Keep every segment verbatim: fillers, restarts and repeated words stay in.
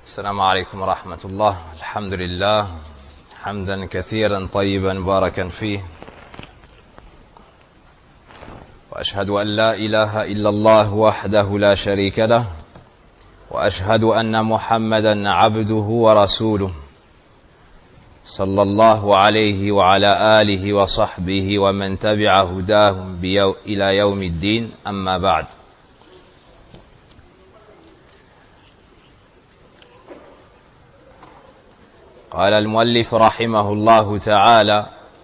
السلام عليكم ورحمة الله. الحمد لله حمدا كثيرا طيبا مباركا فيه، وأشهد أن لا إله إلا الله وحده لا شريك له، وأشهد أن محمدا عبده ورسوله صلى الله عليه وعلى آله وصحبه ومن تبع هداهم إلى يوم الدين. أما بعد. قال المؤلف رحمه الله تعالى: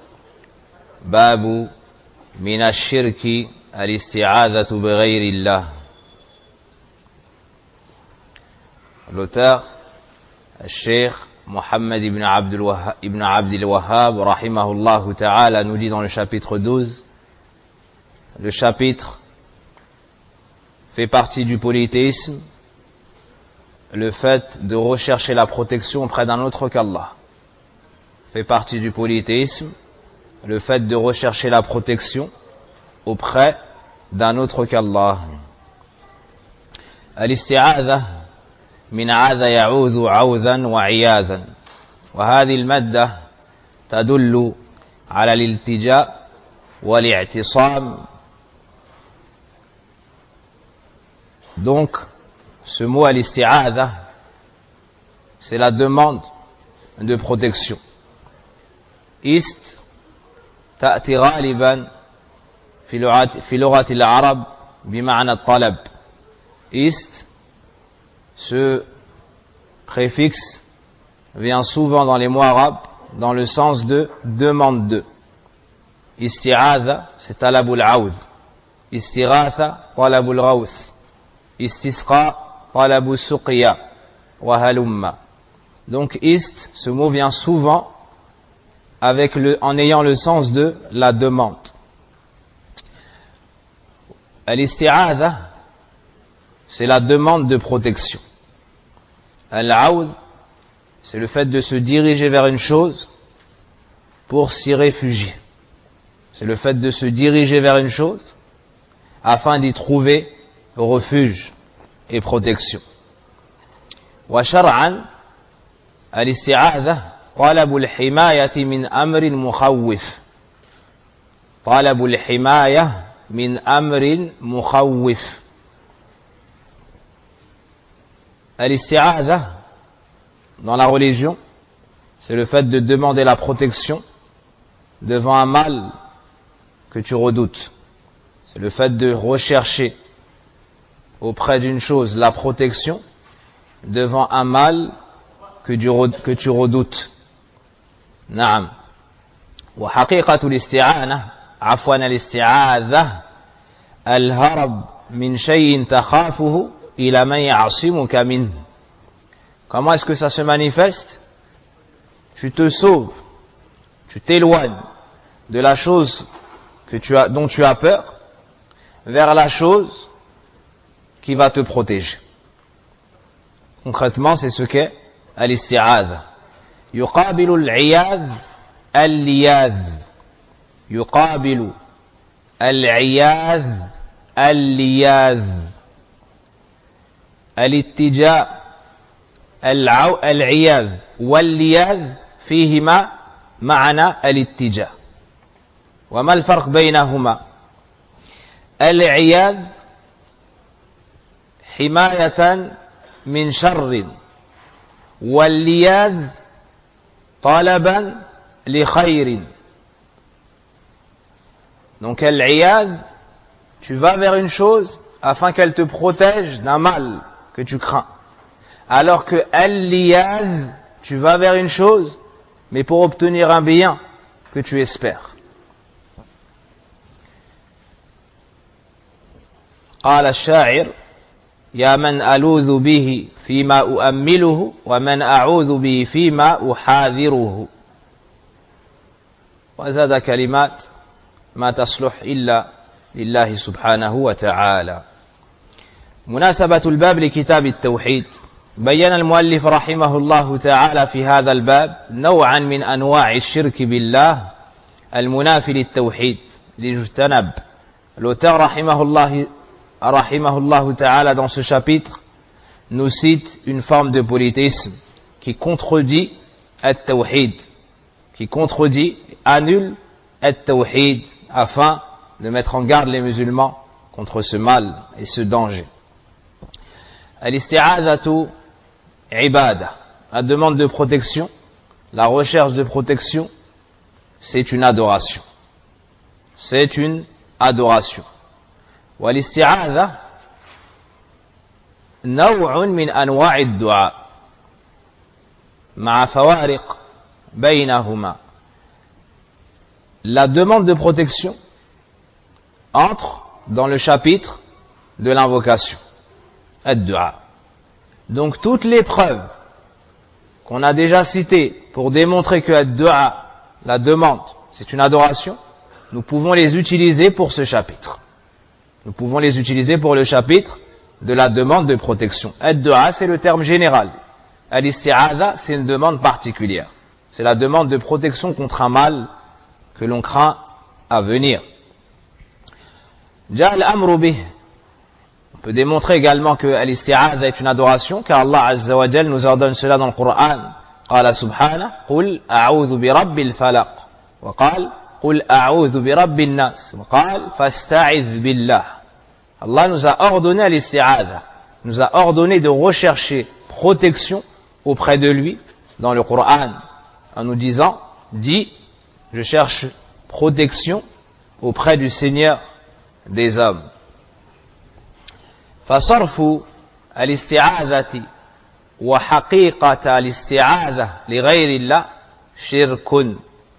باب من الشرك الاستعاذة بغير الله. L'auteur, Cheikh Mohammed ibn Abdul Wahhab, ibn Abdul Wahhab rahimahullah ta'ala, nous dit dans le chapitre douze, le chapitre fait partie du polythéisme, le fait de rechercher la protection auprès d'un autre qu'Allah. Fait partie du polythéisme, le fait de rechercher la protection auprès d'un autre qu'Allah. Al-isti'adha min 'adha ya'udhu 'awdhan wa 'iyadhan. وهذه المادة تدل على الالتجاء والاعتصام. Donc, ce mot al-isti'adha, c'est la demande de protection. Ist ta'ti ghaliban fi lughati al-arab bima'na al-talab. Ist, ce préfixe vient souvent dans les mots arabes dans le sens de demande de. Isti'adha, c'est talabul awd. Istighatha, talabul ghawth. Istisqa, talabu suqiya wa halumma. Donc ist, ce mot vient souvent avec le, en ayant le sens de la demande. Al-isti'adha, c'est la demande de protection. Al-awd, c'est le fait de se diriger vers une chose pour s'y réfugier. C'est le fait de se diriger vers une chose afin d'y trouver refuge et protection. Wa shar'an, al-isti'adha طلب الحماية من أمر مخوف. طلب الحماية من أمر مخوف. Al-isti'adha, dans la religion, c'est le fait de demander la protection devant un mal que tu redoutes. C'est le fait de rechercher auprès d'une chose la protection devant un mal que tu redoutes. Naam. Wa haqiqatu al-isti'ana, afwan al-isti'adha, al-harab min shay'in takhafuhu ila man ya'simuka min. Comment est-ce que ça se manifeste? Tu te sauves, tu t'éloignes de la chose que tu as, dont tu as peur, vers la chose qui va te protéger. Concrètement, c'est ce qu'est al-isti'adha. Yuqabilu al-'iyadh al-liyadh. Yuqabilu al-'iyadh al-liyadh. Al-ittija' al-'iyadh wal-liyadh fihima ma'na al-ittija'. Wa ma al-farq baynahuma? Al-'iyadh حماية من شر واللياذ طلبا لخير. Donc al-'iyadh, tu vas vers une chose afin qu'elle te protège d'un mal que tu crains, alors que al-liyadh, tu vas vers une chose mais pour obtenir un bien que tu espères. قال الشاعر: يا من ألوذ به فيما أؤمله ومن أعوذ به فيما أحاذره. وزاد كلمات ما تصلح إلا لله سبحانه وتعالى. مناسبة الباب لكتاب التوحيد. بين المؤلف رحمه الله تعالى في هذا الباب نوعا من أنواع الشرك بالله المنافي للتوحيد. L'auteur رحمه الله rahimahullah ta'ala, dans ce chapitre, nous cite une forme de polythéisme qui contredit at-tawhid, qui contredit, annule at-tawhid, afin de mettre en garde les musulmans contre ce mal et ce danger. Al-isti'adhatu ibada, la demande de protection, la recherche de protection, c'est une adoration. C'est une adoration. Wal-isti'adha naw'un min anwa'i ad-du'a ma'a fawariq baynahuma. La demande de protection entre dans le chapitre de l'invocation, ad-du'a. Donc toutes les preuves qu'on a déjà citées pour démontrer que ad-du'a, la demande, c'est une adoration, nous pouvons les utiliser pour ce chapitre. Nous pouvons les utiliser pour le chapitre de la demande de protection. Ad-du'a, c'est le terme général. Al-isti'adha, c'est une demande particulière. C'est la demande de protection contre un mal que l'on craint à venir. Ja al-amru bih. On peut démontrer également que al-isti'adha est une adoration, car Allah Azza wa Jal nous ordonne cela dans le Coran. Qala subhanahu, qul a'udhu bi rabbil falaq. Wa qala, qul a'udhu bi rabbin nas. Wa qala, fasta'idh billah. Allah nous a ordonné al-isti'adha, nous a ordonné de rechercher protection auprès de lui dans le Coran, en nous disant, dis, je cherche protection auprès du Seigneur des hommes. فصرف الاستعاذة وحقيقة الاستعاذة لغير الله شرك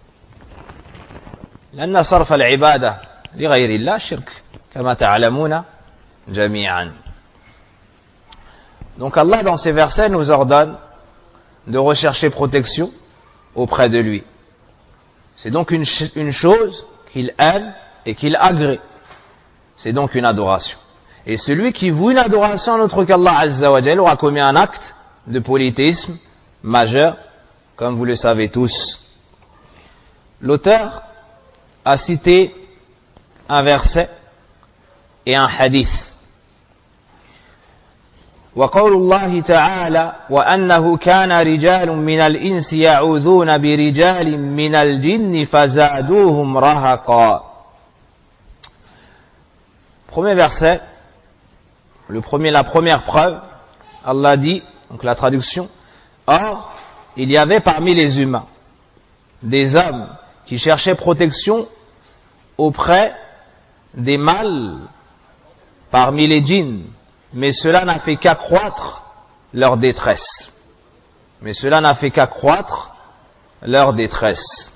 لأن صرف العبادة لغير الله شرك كما تعلمون جميعا. Donc Allah dans ces versets nous ordonne de rechercher protection auprès de lui. C'est donc une, une chose qu'il aime et qu'il agrée. C'est donc une adoration. Et celui qui voue une adoration à autre qu'Allah Azza wa Jal aura commis un acte de polythéisme majeur, comme vous le savez tous. L'auteur a cité un verset et un hadith. وقول الله تعالى وأنه كان رجال من الإنس يعوذون برجال من الجن فزادوهم رهقا. Premier verset, le premier, la première preuve, Allah dit, donc la traduction, or, il y avait parmi les humains des hommes qui cherchaient protection auprès des mâles parmi les djinns, mais cela n'a fait qu'accroître leur détresse. Mais cela n'a fait qu'accroître leur détresse.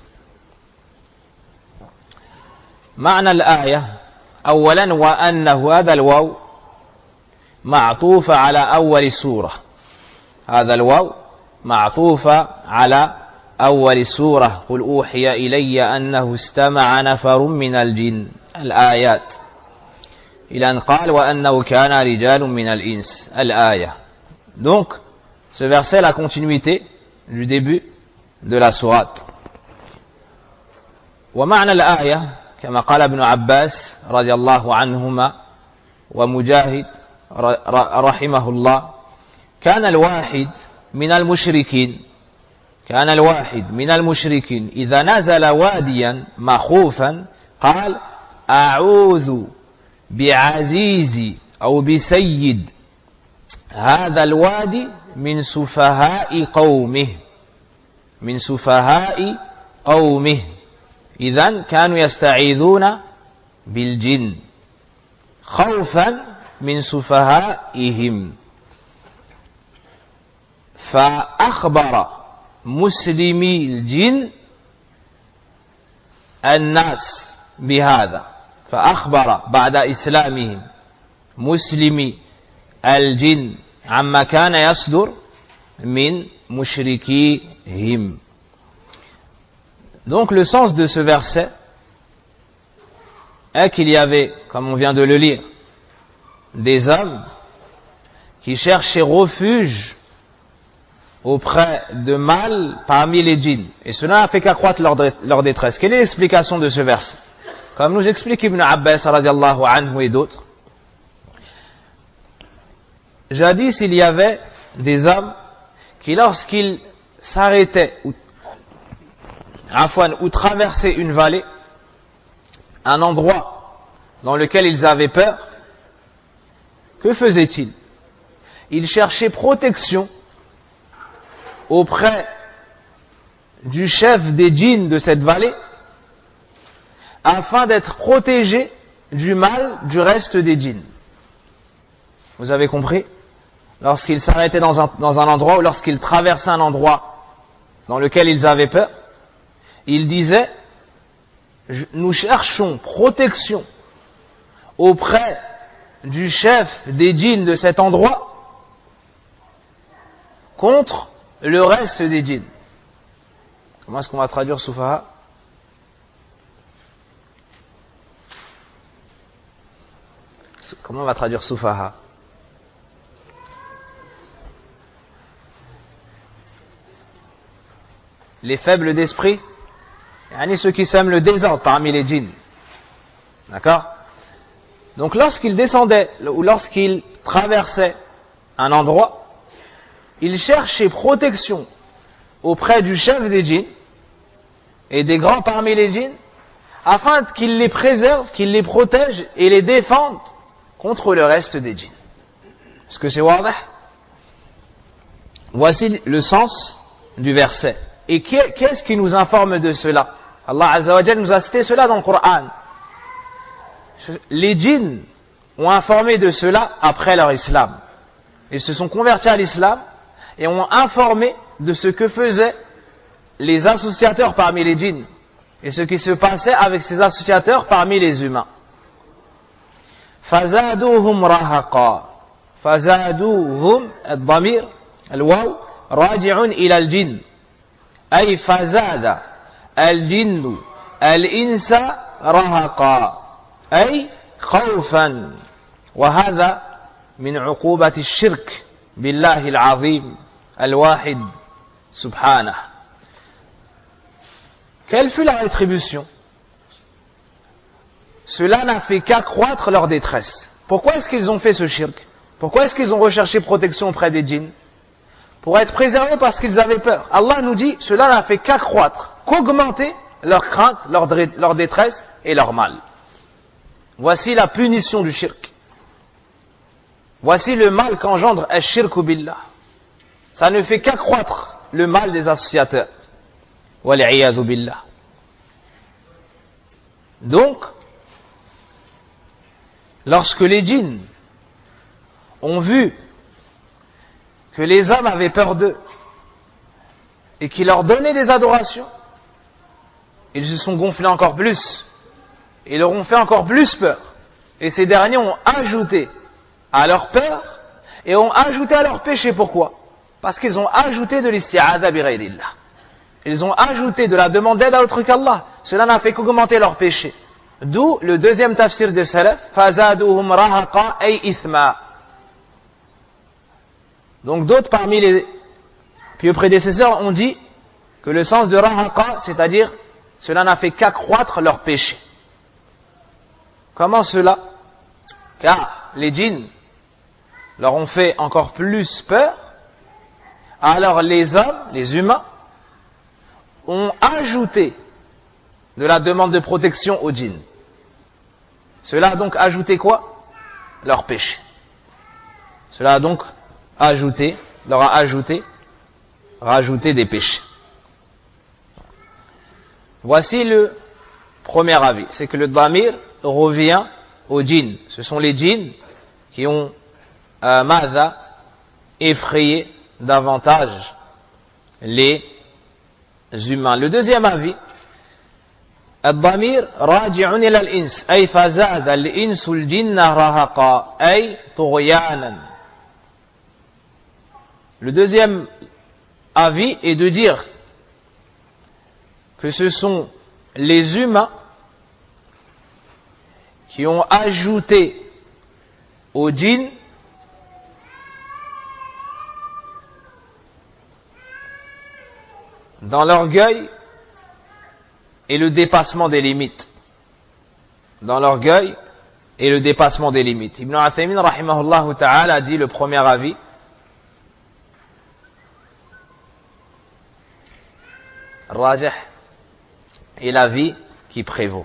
معنى الآية أولا وأنه هذا الواو معطوف على أول سورة. هذا الواو معطوف على أول سورة. قل أوحي إلي أنه استمع نفر من الجن. الآيات. إلى أن قال وأنه كان رجال من الإنس. الآية. Donc, ce verset est la continuité du début de la sourate. ومعنى الآية كما قال ابن عباس رضي الله عنهما ومجاهد رحمه الله كان الواحد من المشركين كان الواحد من المشركين إذا نزل واديا مخوفا قال أعوذ بعزيز أو بسيد هذا الوادي من سفهاء قومه من سفهاء قومه. إذن كانوا يستعيذون بالجن خوفا من سفهائهم. فأخبر مسلمي الجن الناس بهذا. فأخبر بعد إسلامهم مسلمي الجن عما كان يصدر من مشركيهم. Donc le sens de ce verset est qu'il y avait, comme on vient de le lire, des hommes qui cherchaient refuge auprès de mâles parmi les djinns. Et cela n'a fait qu'accroître leur, leur détresse. Quelle est l'explication de ce verset? Comme nous explique Ibn Abbas radiallahu anhu et d'autres, jadis il y avait des hommes qui lorsqu'ils s'arrêtaient ou, ou traversaient une vallée, un endroit dans lequel ils avaient peur, que faisaient-ils? Ils cherchaient protection auprès du chef des djinns de cette vallée afin d'être protégés du mal du reste des djinns. Vous avez compris? Lorsqu'ils s'arrêtaient dans un, dans un endroit ou lorsqu'ils traversaient un endroit dans lequel ils avaient peur, ils disaient: nous cherchons protection auprès du chef des djinns de cet endroit contre le reste des djinns. Comment est-ce qu'on va traduire Soufaha? Comment on va traduire Soufaha? Les faibles d'esprit, yani ceux qui sèment le désordre parmi les djinns. D'accord? Donc lorsqu'ils descendaient ou lorsqu'ils traversaient un endroit, ils cherchaient protection auprès du chef des djinns et des grands parmi les djinns afin qu'il les préserve, qu'il les protège et les défende contre le reste des djinns. Est-ce que c'est wadah? Voici le sens du verset. Et qu'est-ce qui nous informe de cela? Allah Azza wa Jal nous a cité cela dans le Coran. Les djinns ont informé de cela après leur islam. Ils se sont convertis à l'islam et ont informé de ce que faisaient les associateurs parmi les djinns et ce qui se passait avec ces associateurs parmi les humains. فَزَادُوهُمْ رَهَقًا فَزَادُوهُمْ الضمير الواو راجع إلى الجن أي فزاد الجن الإنس رهقا أي خوفا وهذا من عقوبة الشرك بالله العظيم الواحد سبحانه. Quelle fut la rétribution? Cela n'a fait qu'accroître leur détresse. Pourquoi est-ce qu'ils ont fait ce shirk? Pourquoi est-ce qu'ils ont recherché protection auprès des djinns? Pour être préservés parce qu'ils avaient peur. Allah nous dit, cela n'a fait qu'accroître, qu'augmenter leur crainte, leur, leur détresse et leur mal. Voici la punition du shirk. Voici le mal qu'engendre ash-shirku billah. Ça ne fait qu'accroître le mal des associateurs. Wal-'iyadhu billah. Donc, lorsque les djinns ont vu que les hommes avaient peur d'eux et qu'ils leur donnaient des adorations, ils se sont gonflés encore plus. Ils leur ont fait encore plus peur. Et ces derniers ont ajouté à leur peur et ont ajouté à leur péché. Pourquoi? Parce qu'ils ont ajouté de l'isti'adha bi ghayrillah. Ils ont ajouté de la demande d'aide à autre qu'Allah. Cela n'a fait qu'augmenter leur péché. D'où le deuxième tafsir des salaf, fazaduhum rahaqa ay ithma. Donc d'autres parmi les pieux prédécesseurs ont dit que le sens de rahaqa, c'est-à-dire cela n'a fait qu'accroître leur péché. Comment cela? Car les djinns leur ont fait encore plus peur, alors les hommes, les humains, ont ajouté de la demande de protection aux djinns. Cela a donc ajouté quoi? Leur péché. Cela a donc ajouté, leur a ajouté, rajouté des péchés. Voici le premier avis, c'est que le damir revient aux djinns. Ce sont les djinns qui ont euh, madha, effrayé davantage les humains. Le deuxième avis, الضمير راجع إلى الإنس أي فزاد الإنس الجن رهقا أي طغيانا. Le deuxième avis est de dire que ce sont les humains qui ont ajouté aux djinns dans l'orgueil et le dépassement des limites. Dans l'orgueil et le dépassement des limites. Ibn Uthaymin rahimahullah ta'ala a dit le premier avis, rajih est l'avis qui prévaut.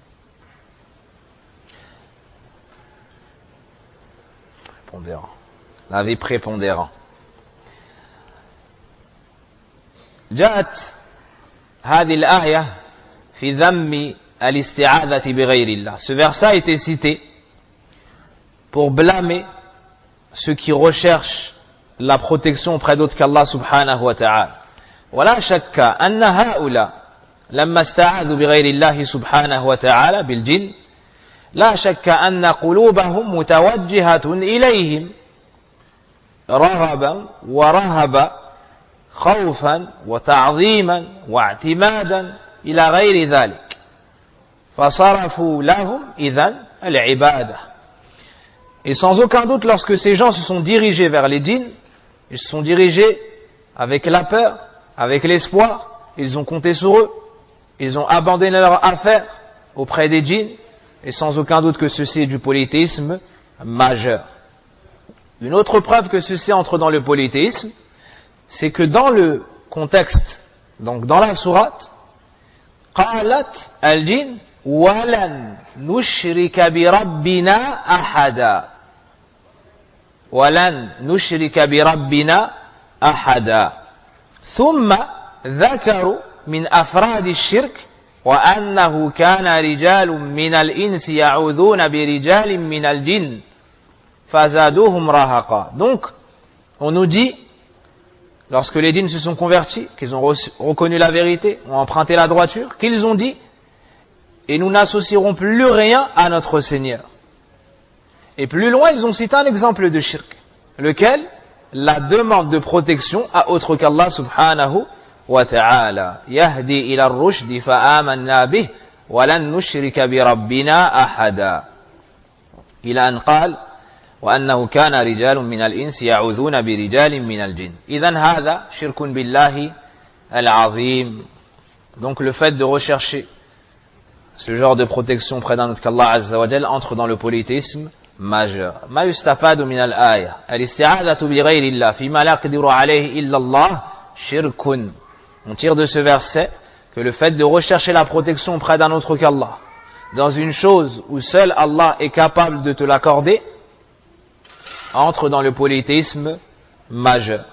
Prépondérant. L'avis prépondérant. جاءت هذه الآية في ذم الاستعاذة بغير الله. Ce verset a été cité pour blâmer ceux qui recherchent la protection auprès d'autres qu'Allah subhanahu wa ta'ala. ولا شك أن هؤلاء لما استعاذوا بغير الله سبحانه وتعالى بالجن لا شك أن قلوبهم متوجهة إليهم رغبا ورهبا خوفا وتعظيما واعتمادا إلى غير ذلك فصرفوا لهم إذن العبادة. Et sans aucun doute, lorsque ces gens se sont dirigés vers les djinns, ils se sont dirigés avec la peur, avec l'espoir, ils ont compté sur eux, ils ont abandonné leur affaire auprès des djinns, et sans aucun doute que ceci est du polythéisme majeur. Une autre preuve que ceci entre dans le polythéisme, c'est que dans le contexte, donc dans la sourate, qalat al-jinn walan nushrika bi rabbina ahada. Walan nushrika bi rabbina ahada. ثم ذكروا من أفراد الشرك وأنه كان رجال من الإنس يعوذون برجال من الجن فزادوهم رهقا. Donc, on nous dit, lorsque les djinns se sont convertis, qu'ils ont reconnu la vérité, ont emprunté la droiture, qu'ils ont dit, et nous n'associerons plus rien à notre Seigneur. Et plus loin, ils ont cité un exemple de shirk, lequel la demande de protection à autre qu'Allah subhanahu wa ta'ala. Yahdi ila ar-rushdi fa'amanna bih wa lan nushrika bi rabbina ahada. Ila an qala wa annahu kana rijalun min al-ins ya'udhuna bi rijalin min al-jinn. Idhan hadha shirkun billahi al-azim. Donc le fait de rechercher ce genre de protection près d'un autre qu'Allah azza wa jalla entre dans le polythéisme majeur. ما يستفاد من الآية الاستعاذة بغير الله فيما لا يقدر عليه إلا الله شرك. On tire de ce verset que le fait de rechercher la protection auprès d'un autre qu'Allah dans une chose où seul Allah est capable de te l'accorder entre dans le polythéisme majeur.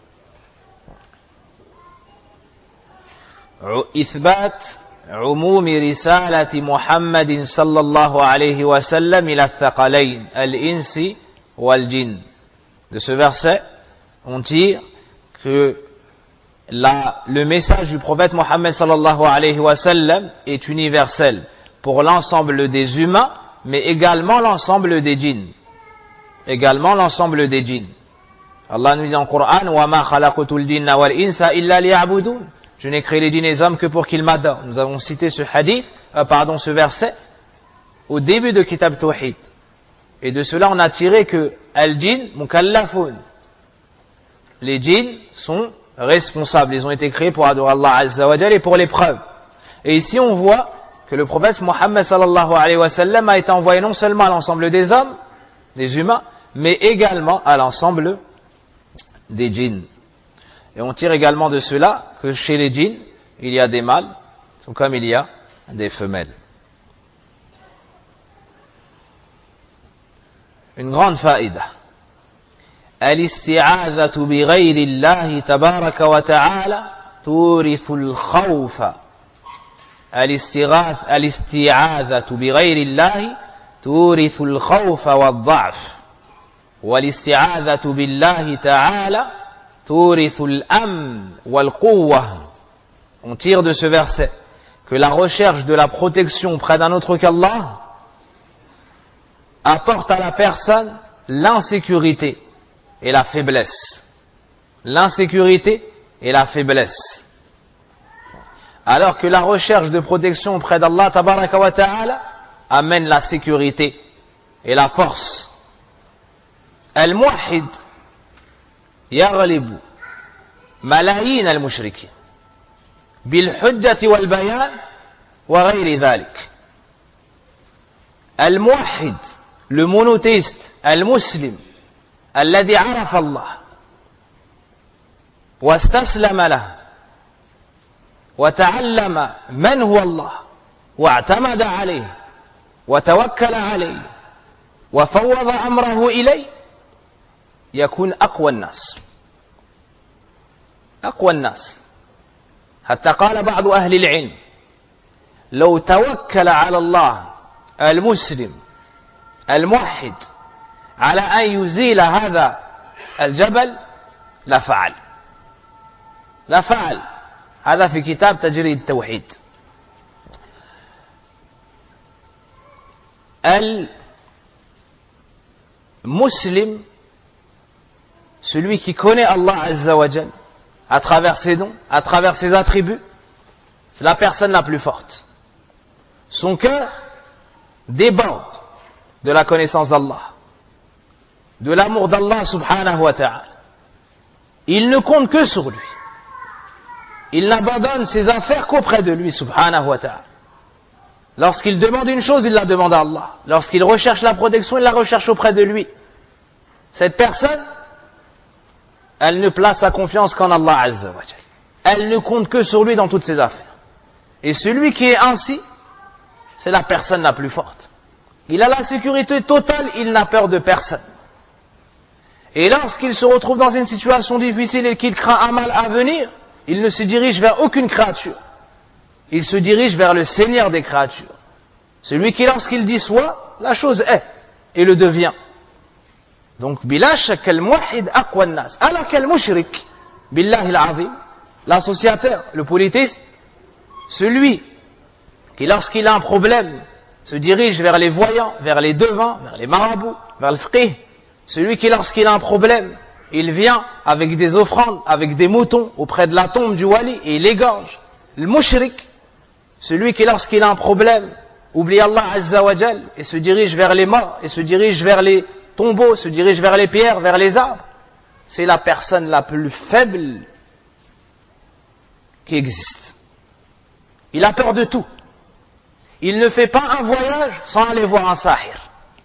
إثبات عموم رسالة محمد صلى الله عليه وسلم إلى الثقلين الإنس والجن. De ce verset, on tire que la, le message du prophète Mohammed sallallahu alayhi wa sallam est universel pour l'ensemble des humains, mais également l'ensemble des djinns. Également l'ensemble des djinns. Allah nous dit dans le Coran, وَمَا خَلَقْتُ الْجِنَّ وَالْإِنسَ إِلَّا لِيَعْبُدُونَ. Je n'ai créé les djinns et les hommes que pour qu'ils m'adorent. Nous avons cité ce hadith, euh, pardon, ce verset, au début de Kitab Tawhid. Et de cela, on a tiré que al-jinn mukallafun. Les djinns sont responsables. Ils ont été créés pour adorer Allah Azza wa Jalla et pour l'épreuve. Et ici, on voit que le prophète Mohammed sallallahu alayhi wa sallam a été envoyé non seulement à l'ensemble des hommes, des humains, mais également à l'ensemble des djinns. Et on tire également de cela que chez les djinns, il y a des mâles, tout comme il y a des femelles. Une grande faïda. الاستعاذة بغير الله تبارك وتعالى تورث الخوف. الاستعاذة بغير الله تورث الخوف والضعف. والاستعاذة بالله تعالى تورث الأمن والقوة. On tire de ce verset que la recherche de la protection près d'un autre qu'Allah apporte à la personne l'insécurité et la faiblesse. L'insécurité et la faiblesse. Alors que la recherche de protection auprès d'Allah tabaraka wa ta'ala amène la sécurité et la force. Al-Muwahhid يغلب ملايين المشركين بالحجة والبيان وغير ذلك. Al-Muwahhid, le monothéiste, Al-Muslim, alladhi arafa Allah, واستسلم له وتعلم من هو الله واعتمد عليه وتوكل عليه وفوض أمره إليه يكون أقوى الناس أقوى الناس حتى قال بعض أهل العلم لو توكل على الله المسلم الموحد على أن يزيل هذا الجبل لفعل لفعل هذا في كتاب تجريد التوحيد. Al-Muslim, celui qui connaît Allah Azza wa Jal à travers ses noms, à travers ses attributs, c'est la personne la plus forte. Son cœur déborde de la connaissance d'Allah, de l'amour d'Allah subhanahu wa ta'ala. Il ne compte que sur lui. Il n'abandonne ses affaires qu'auprès de lui subhanahu wa ta'ala. Lorsqu'il demande une chose, il la demande à Allah. Lorsqu'il recherche la protection, il la recherche auprès de lui. Cette personne, elle ne place sa confiance qu'en Allah Azza wa Jal. Elle ne compte que sur lui dans toutes ses affaires. Et celui qui est ainsi, c'est la personne la plus forte. Il a la sécurité totale, il n'a peur de personne. Et lorsqu'il se retrouve dans une situation difficile et qu'il craint un mal à venir, il ne se dirige vers aucune créature. Il se dirige vers le Seigneur des créatures. Celui qui, lorsqu'il dit soit, la chose est et le devient. Donc, bila shak al-muwahhid aqwa an-nas. Ala kal mushrik billahi al-azim, l'associateur, le polythéiste, celui qui, lorsqu'il a un problème, se dirige vers les voyants, vers les devins, vers les marabouts, vers le fiqh. Celui qui, lorsqu'il a un problème, il vient avec des offrandes, avec des moutons auprès de la tombe du wali et il égorge. Le mushrik, celui qui, lorsqu'il a un problème, oublie Allah Azza wa Jal et se dirige vers les morts, et se dirige vers les tombeaux, se dirige vers les pierres, vers les arbres, c'est la personne la plus faible qui existe. Il a peur de tout. Il ne fait pas un voyage sans aller voir un sahir.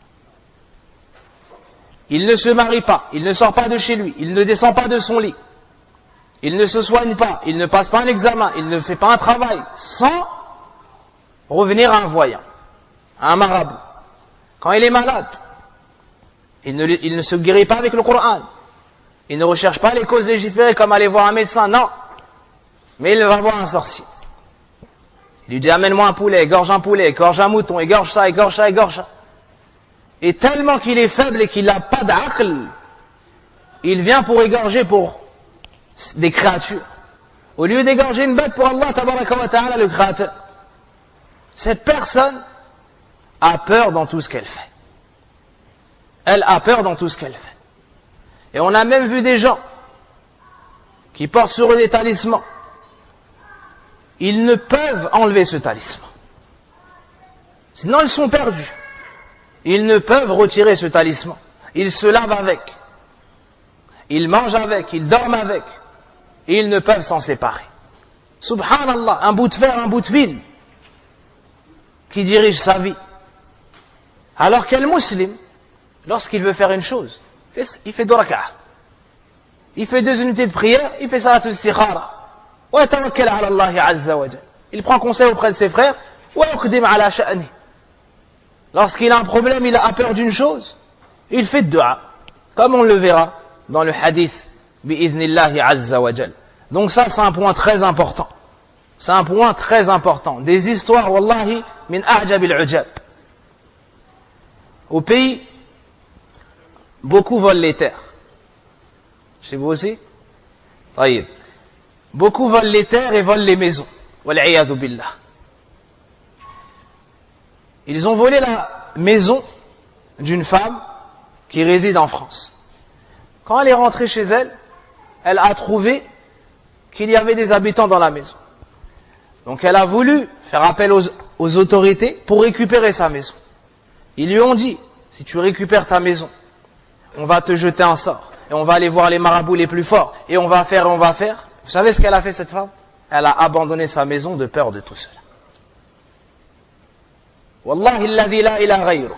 Il ne se marie pas, il ne sort pas de chez lui, il ne descend pas de son lit, il ne se soigne pas, il ne passe pas un examen, il ne fait pas un travail sans revenir à un voyant, à un marabout. Quand il est malade, il ne, il ne se guérit pas avec le Coran, il ne recherche pas les causes légiférées comme aller voir un médecin, non, mais il va voir un sorcier. Il lui dit amène-moi un poulet, égorge un poulet, égorge un mouton, égorge ça, égorge ça, égorge ça. Et tellement qu'il est faible et qu'il n'a pas d'aql, il vient pour égorger pour des créatures. Au lieu d'égorger une bête pour Allah, tabaraka wa ta'ala, le créateur. Cette personne a peur dans tout ce qu'elle fait. Elle a peur dans tout ce qu'elle fait. Et on a même vu des gens qui portent sur eux des talismans. Ils ne peuvent enlever ce talisman. Sinon ils sont perdus. Ils ne peuvent retirer ce talisman. Ils se lavent avec. Ils mangent avec. Ils dorment avec. Et ils ne peuvent s'en séparer. Subhanallah, un bout de fer, un bout de fil qui dirige sa vie. Alors quel musulman, lorsqu'il veut faire une chose, il fait deux rak'ah. Il fait deux unités de prière, il fait salatul istikhara. Wa yatawakkal ala Allah azza wa jalla. Il prend conseil auprès de ses frères. Wa yuqdim ala sha'ni. Lorsqu'il a un problème, il a peur d'une chose, il fait dua, comme on le verra dans le hadith bi'idhnillahi azza wa jal. Donc ça, c'est un point très important. C'est un point très important. Des histoires, wallahi, min a'jab al-ujab. Au pays, beaucoup volent les terres. Chez vous aussi? Taïb. Beaucoup volent les terres et volent les maisons. Wal'iyadhu billah. Ils ont volé la maison d'une femme qui réside en France. Quand elle est rentrée chez elle, elle a trouvé qu'il y avait des habitants dans la maison. Donc elle a voulu faire appel aux, aux autorités pour récupérer sa maison. Ils lui ont dit, si tu récupères ta maison, on va te jeter un sort, et on va aller voir les marabouts les plus forts, et on va faire, et on va faire. Vous savez ce qu'elle a fait, cette femme? Elle a abandonné sa maison de peur de tout cela. Wallahi alladhi la ilaha ghayruh.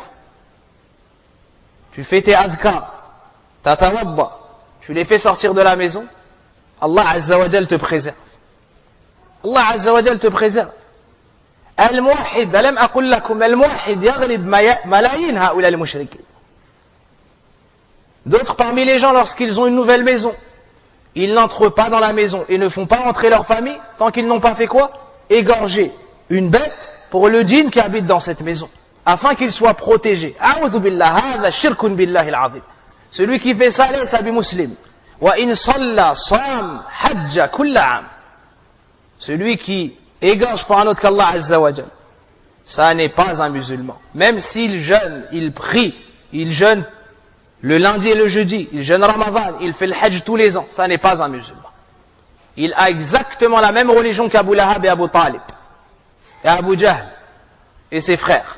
Tu fais tes adhkar, tatawadda, tu les fais sortir de la maison, Allah Azza wa Jal te préserve. Allah Azza wa Jal te préserve. Al-Muwahhid, alam aqul lakum, Al-Muwahhid yaghlib malayin haoula al-mushrikin. D'autres parmi les gens, lorsqu'ils ont une nouvelle maison, ils n'entrent pas dans la maison et ne font pas entrer leur famille tant qu'ils n'ont pas fait quoi? Égorger une bête pour le djinn qui habite dans cette maison, afin qu'il soit protégé. A'udhu billah, hadha shirkun billahi al-azim. Celui qui fait ça, laysa bi muslim. Wa in salla sam hajja kulla am. Celui qui égorge pour un autre qu'Allah Azza wa Jal, ça n'est pas un musulman. Même s'il jeûne, il prie, il jeûne le lundi et le jeudi, il jeûne Ramadan, il fait le hajj tous les ans, ça n'est pas un musulman. Il a exactement la même religion qu'Abu Lahab et Abu Talib, et Abu Jahl, et ses frères.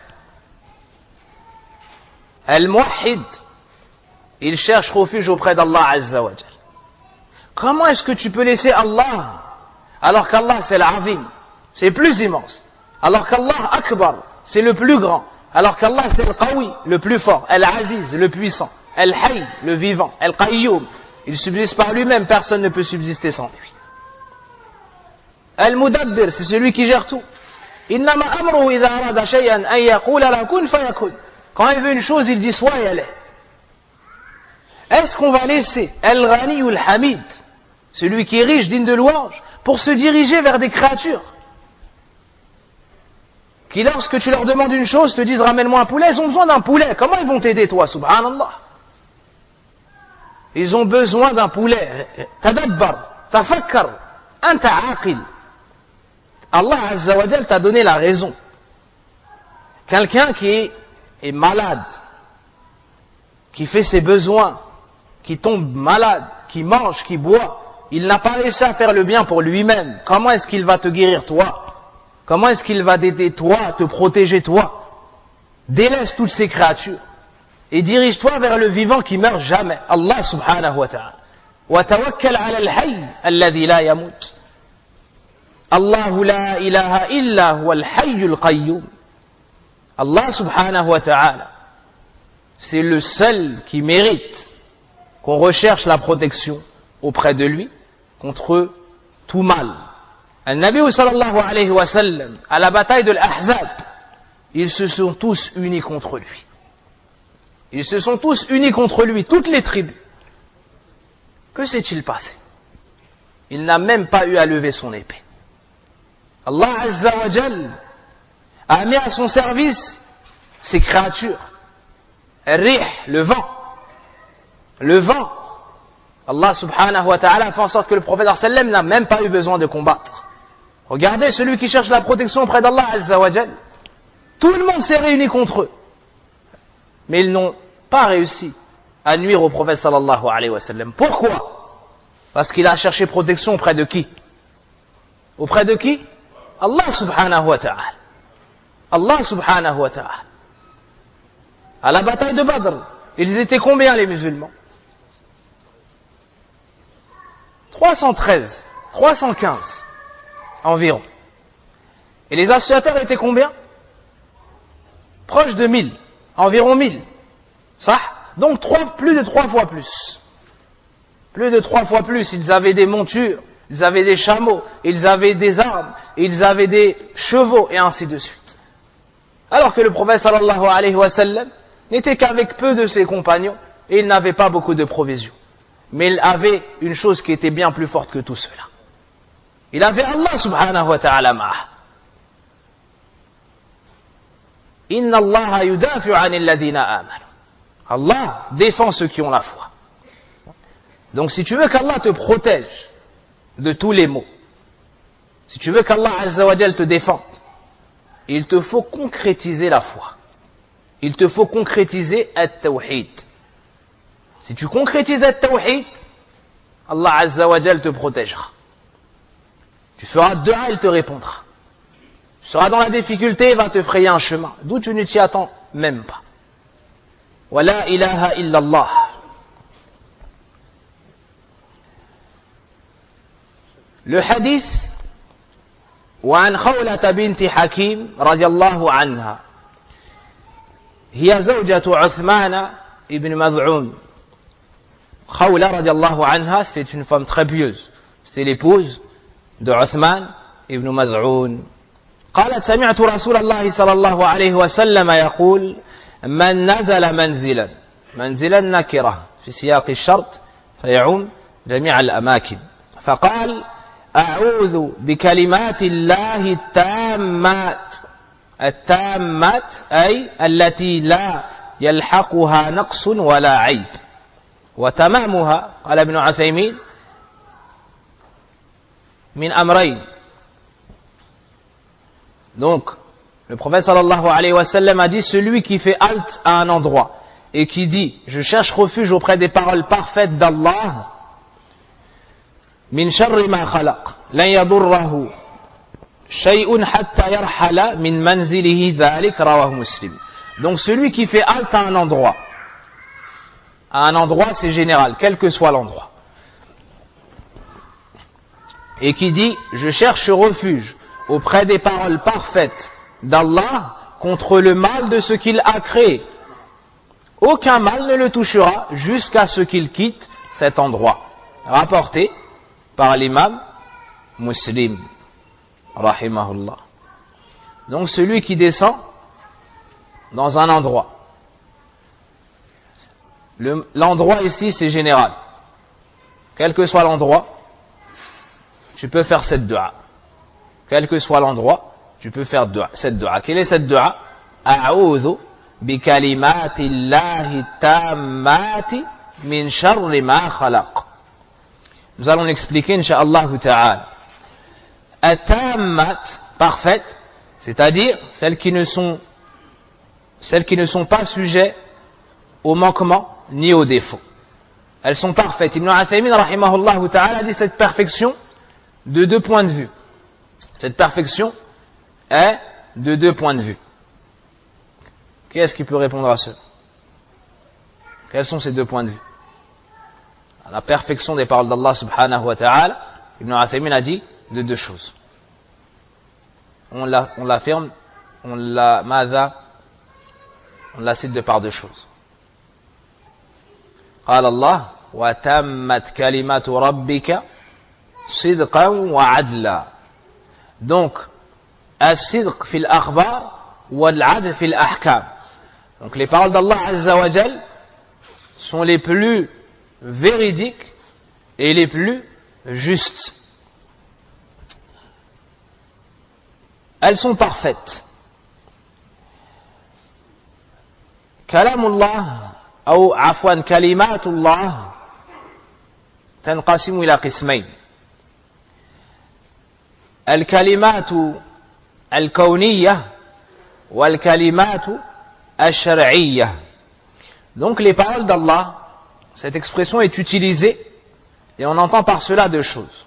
Al-Muwahhid, il cherche refuge auprès d'Allah Azza wa Jal. Comment est-ce que tu peux laisser Allah, alors qu'Allah c'est l'Azim, c'est plus immense, alors qu'Allah Akbar, c'est le plus grand, alors qu'Allah c'est le Qawi, le plus fort, Al-Aziz, le puissant, Al-Hayy, le vivant, Al-Qayyum, il subsiste par lui-même, personne ne peut subsister sans lui. Al-Mudabbir, c'est celui qui gère tout. Innama amruhu idha arada shay'an an yaqula lahu kun fayakun. Quand il veut une chose, il dit soit et elle est. Est-ce qu'on va laisser Al-Ghani ou Al-Hamid, celui qui est riche, digne de louange, pour se diriger vers des créatures qui, lorsque tu leur demandes une chose, te disent ramène-moi un poulet, ils ont besoin d'un poulet. Comment ils vont t'aider, toi, subhanallah? Ils ont besoin d'un poulet. Tadabbar, tafakkar, anta aqil. Allah Azza wa Jal t'a donné la raison. Quelqu'un qui est, est malade, qui fait ses besoins, qui tombe malade, qui mange, qui boit, il n'a pas réussi à faire le bien pour lui-même. Comment est-ce qu'il va te guérir, toi? Comment est-ce qu'il va t'aider, toi, te protéger, toi? Délaisse toutes ces créatures et dirige-toi vers le vivant qui meurt jamais, Allah subhanahu wa ta'ala. Wa tawakkal ala al-hayy alladhi la yamut. Allahu la ilaha illa huwa al-hayy al-qayyum. Allah subhanahu wa ta'ala, c'est le seul qui mérite qu'on recherche la protection auprès de lui contre tout mal. Al-Nabi sallallahu alayhi wa sallam, à la bataille de l'Ahzab, ils se sont tous unis contre lui. Ils se sont tous unis contre lui, toutes les tribus. Que s'est-il passé? Il n'a même pas eu à lever son épée. Allah Azza wa Jal a mis à son service ces créatures. Rih, le vent. Le vent. Allah subhanahu wa ta'ala a fait en sorte que le prophète sallam n'a même pas eu besoin de combattre. Regardez celui qui cherche la protection auprès d'Allah Azza wa Jal. Tout le monde s'est réuni contre eux. Mais ils n'ont pas réussi à nuire au prophète sallallahu alayhi wa sallam. Pourquoi? Parce qu'il a cherché protection auprès de qui? Auprès de qui? Allah subhanahu wa ta'ala. Allah subhanahu wa ta'ala. À la bataille de Badr, ils étaient combien les musulmans? trois cent treize, trois cent quinze environ. Et les associateurs étaient combien? Proche de mille, environ mille. Ça? Donc trois, plus de trois fois plus. Plus de trois fois plus. Ils avaient des montures, ils avaient des chameaux, ils avaient des armes, ils avaient des chevaux, et ainsi de suite. Alors que le prophète sallallahu alayhi wa sallam n'était qu'avec peu de ses compagnons, et il n'avait pas beaucoup de provisions. Mais il avait une chose qui était bien plus forte que tout cela. Il avait Allah subhanahu wa ta'ala ma'ah. Inna Allah yudafi'u 'anil ladhina amanu. Allah défend ceux qui ont la foi. Donc si tu veux qu'Allah te protège de tous les maux, si tu veux qu'Allah Azza wa Jal te défende, il te faut concrétiser la foi. Il te faut concrétiser at-tawhid. Si tu concrétises at-tawhid, Allah Azza wa Jal te protégera. Tu feras dua, il te répondra. Tu seras dans la difficulté, il va te frayer un chemin, d'où tu ne t'y attends même pas. Wa la ilaha illallah. Le hadith وعن خولة بنت حكيم رضي الله عنها هي زوجة عثمان ibn Mad'un. Khawla radiallahu anha, c'était une femme très pieuse. C'était l'épouse de Uthman ibn Mad'un. قالت سمعت رسول الله صلى الله عليه وسلم يقول من نزل منزلا منزلا نكرة في سياق الشرط فيعم جميع الأماكن فقال أعوذ بكلمات الله التامات التامات أي التي لا يلحقها نقص ولا عيب وتمامها قال ابن عثيمين من أمرين. Donc le prophète sallallahu alayhi wa sallam a dit celui qui fait halte à un endroit et qui dit je cherche refuge auprès des paroles parfaites d'Allah min sharri ma khalaq lan yadurrahu shay'un hatta yarhala min manzilihi dhalik rawahu Muslim. Donc celui qui fait halte à un endroit, à un endroit c'est général, quel que soit l'endroit, et qui dit je cherche refuge auprès des paroles parfaites d'Allah contre le mal de ce qu'il a créé, aucun mal ne le touchera jusqu'à ce qu'il quitte cet endroit. Rapporté par l'imam Muslim rahimahullah. Donc celui qui descend dans un endroit, Le, l'endroit ici c'est général, quel que soit l'endroit tu peux faire cette dua, quel que soit l'endroit tu peux faire dua, cette dua. Quelle est cette dua? A'udhu bi kalimati llahi tammati min sharri ma khalaq. Nous allons l'expliquer incha'Allah ta'ala. At-tammat, parfaite, c'est-à-dire celles qui ne sont celles qui ne sont pas sujets au manquement ni au défaut. Elles sont parfaites. Ibn Uthaymin rahimahullah ta'ala dit cette perfection de deux points de vue. Cette perfection est de deux points de vue. Qui est-ce qui peut répondre à cela? Quels sont ces deux points de vue? La perfection des paroles d'Allah subhanahu wa ta'ala, Ibn Uthaymin a dit de deux choses. On, la, on l'affirme, on la madha, on la cite de par deux choses. قال الله وتمت كلمة ربك صدقا وعدلا. Donc الصدق في الأخبار والعدل في الأحكام. Donc les paroles d'Allah Azza wa Jal sont les plus véridiques et les plus justes. Elles sont parfaites. Kalamullah أو عفوا كلمات الله تنقسم إلى قسمين. الكلمات الكونية والكلمات الشرعية. Donc les paroles d'Allah, cette expression est utilisée et on entend par cela deux choses.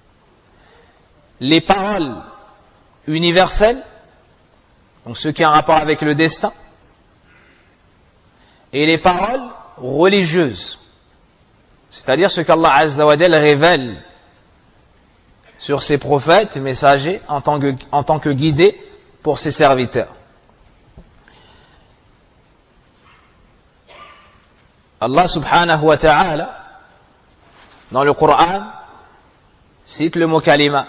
Les paroles universelles, donc ce qui a un rapport avec le destin, et les paroles religieuses, c'est-à-dire ce qu'Allah Azza wa Jal révèle sur ses prophètes et messagers en tant que, en tant que guidés pour ses serviteurs. Allah subhanahu wa ta'ala dans le Coran cite le mot kalimat.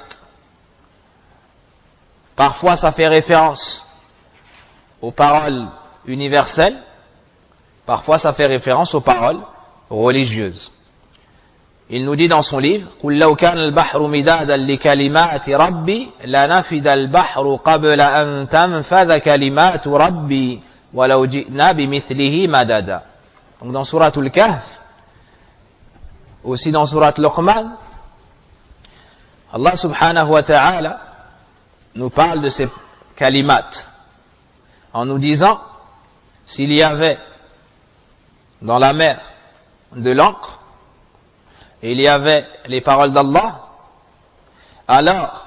Parfois ça fait référence aux paroles universelles, parfois ça fait référence aux paroles religieuses. Il nous dit dans son livre قُلْ لَوْ كَانَ الْبَحْرُ مِدَادًا لِكَلِمَاتِ رَبِّي لَنَفِدَ الْبَحْرُ قَبْلَ أَن تَنْفَذَ كَلِمَاتُ رَبِّي وَلَوْ جِئْنَا بِمِثْلِهِ مَدَدًا. Donc dans Surat Al-Kahf, aussi dans Surat Luqman, Allah subhanahu wa ta'ala nous parle de ces kalimat en nous disant s'il y avait dans la mer de l'encre et il y avait les paroles d'Allah, alors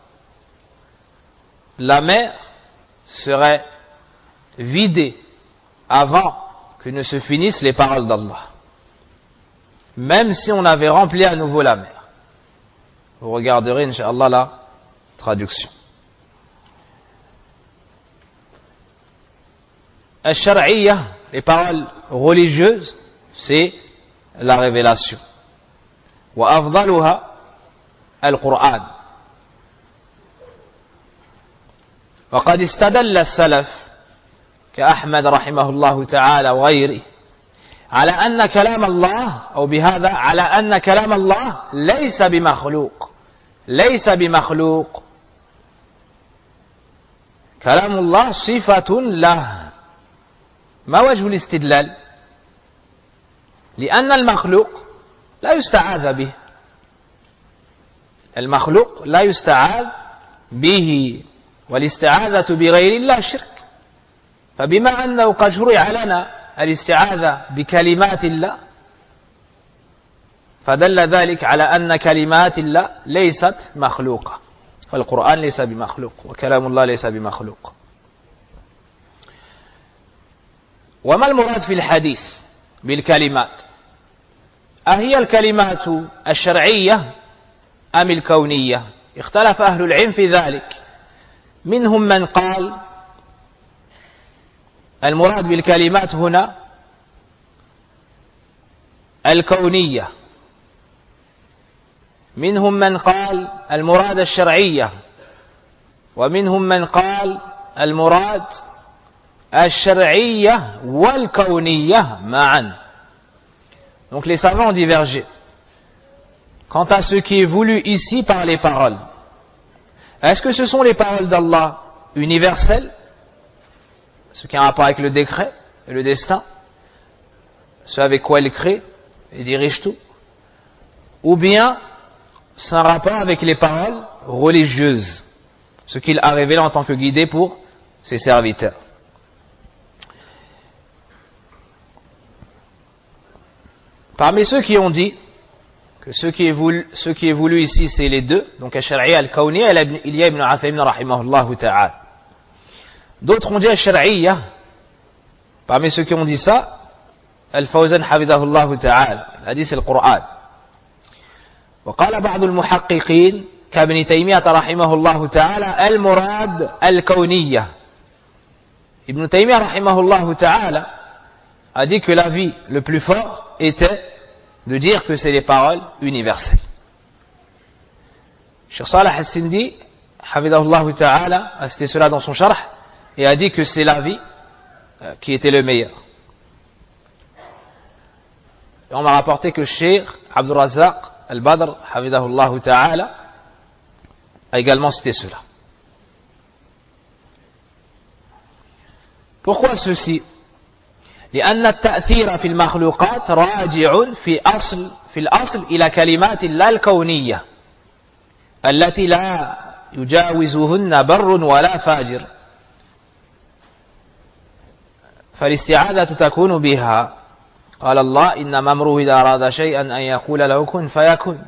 la mer serait vidée avant que ne se finissent les paroles d'Allah, même si on avait rempli à nouveau la mer. Vous regarderez incha'Allah la traduction. al-shar'iyya, les paroles religieuses, c'est la révélation. Wa afdaluha al-Qur'an. وقد استدل السلف كأحمد رحمه الله تعالى وغيره على أن كلام الله أو بهذا على أن كلام الله ليس بمخلوق ليس بمخلوق كلام الله صفة له. ما وجه الاستدلال؟ لأن المخلوق لا يستعاذ به المخلوق لا يستعاذ به والاستعاذة بغير الله شرك. فبما أنه قد شرع لنا الاستعاذة بكلمات الله فدل ذلك على أن كلمات الله ليست مخلوقة والقرآن ليس بمخلوق وكلام الله ليس بمخلوق. وما المراد في الحديث بالكلمات؟ أهي الكلمات الشرعية أم الكونية؟ اختلف أهل العلم في ذلك. منهم من قال المراد بالكلمات هنا الكونية، منهم من قال المراد الشرعية، ومنهم من قال المراد الشرعية والكونية معا. Donc les savants ont divergé quant à ce qui est voulu ici par les paroles. Est-ce que ce sont les paroles d'Allah universelles, ce qui a un rapport avec le décret et le destin, ce avec quoi il crée et dirige tout, ou bien c'est un rapport avec les paroles religieuses, ce qu'il a révélé en tant que guidé pour ses serviteurs. Parmi ceux qui ont dit que ce qui est voulu, ce qui est voulu ici c'est les deux, donc al-shar'iyya al-kawniyya, il y a Ibn Uthaymin rahimahullah ta'ala. D'autres ont dit al-shar'iyya. Parmi ceux qui ont dit ça, al-Fawzan hafidhahullah ta'ala, il a dit c'est le Coran. وقال بعض المحققين كابن تيمية رحمه الله تعالى المراد الكونية. Ibn Taymiyyah rahimahullah ta'ala a dit que l'avis le plus fort était de dire que c'est les paroles universelles. Cheikh Salih al-Sindi hafidhahullah ta'ala a cité cela dans son sharh et a dit que c'est l'avis qui était le meilleur. Et on m'a rapporté que Cheikh Abdul Razzaq al-Badr hafidhahullah ta'ala a également cité cela. Pourquoi ceci? لأن التأثير في المخلوقات راجع في أصل في الأصل إلى كلمات الله الكونية التي لا يجاوزهن بر ولا فاجر فالاستعاذة تكون بها. قال الله إنما أمره إذا أراد شيئا أن يقول له كن فيكن.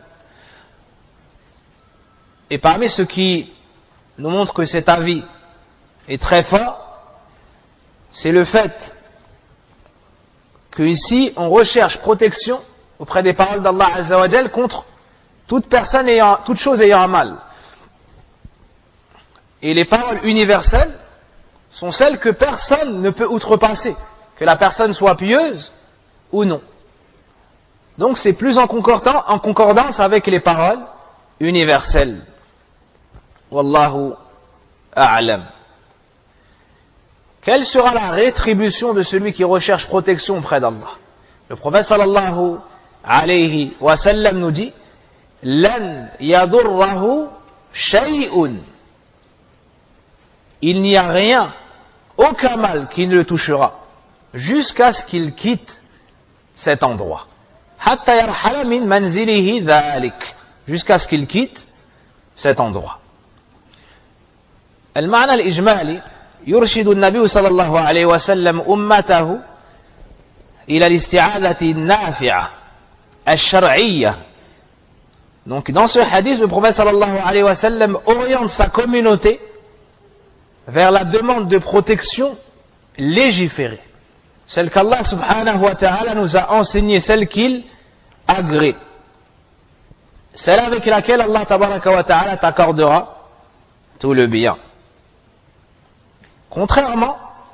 Et parmi ce qui nous montre que cet avis est très fort, c'est le fait que ici on recherche protection auprès des paroles d'Allah Azza wa Jal contre toute personne ayant, toute chose ayant un mal. Et les paroles universelles sont celles que personne ne peut outrepasser, que la personne soit pieuse ou non. Donc c'est plus en concordance, en concordance avec les paroles universelles. Wallahu a'lam. Quelle sera la rétribution de celui qui recherche protection auprès d'Allah? Le prophète sallallahu alayhi wa sallam nous dit Lan yadurrahu shay'un. Il n'y a rien, aucun mal qui ne le touchera jusqu'à ce qu'il quitte cet endroit. Hatta yarhala min manzilihi dhalik. Jusqu'à ce qu'il quitte cet endroit. المعنى الإجمالي يرشد النبي صلى الله عليه وسلم أمته إلى الاستعاذة النافعة الشرعية. Donc dans ce hadith, le prophète sallallahu alayhi wa sallam oriente sa communauté vers la demande de protection légiférée, celle qu'Allah subhanahu wa ta'ala nous a enseignée, celle qu'il agrée, celle avec laquelle Allah tabaraka wa ta'ala t'accordera tout le bien. Contrairement